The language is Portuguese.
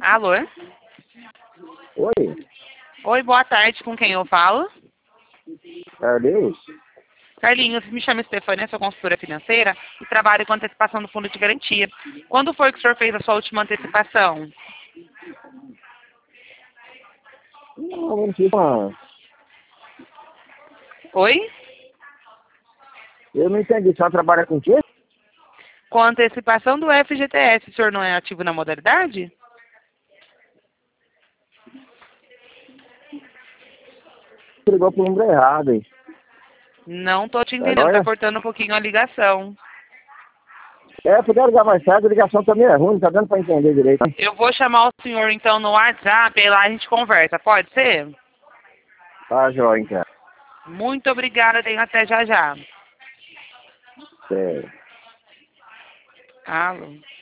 Alô? Oi, Oi, boa tarde. Com quem eu falo? Deus. Carlinhos, me chamo Stefania, sou consultora financeira e trabalho com antecipação do fundo de garantia. Quando foi que o senhor fez a sua última antecipação? Não fiz uma... Oi? Eu não entendi. Só trabalha com o quê? Com a antecipação do FGTS, o senhor não é ativo na modalidade? Ligou pro número errado aí. Não tô te entendendo, tá Agora? cortando um pouquinho a ligação. Podia ligar mais tarde, a ligação também é ruim, não tá dando pra entender direito. Eu vou chamar o senhor então no WhatsApp e lá a gente conversa, pode ser? Tá, joia, então. Muito obrigada, tenho até já já. Sério. Alô?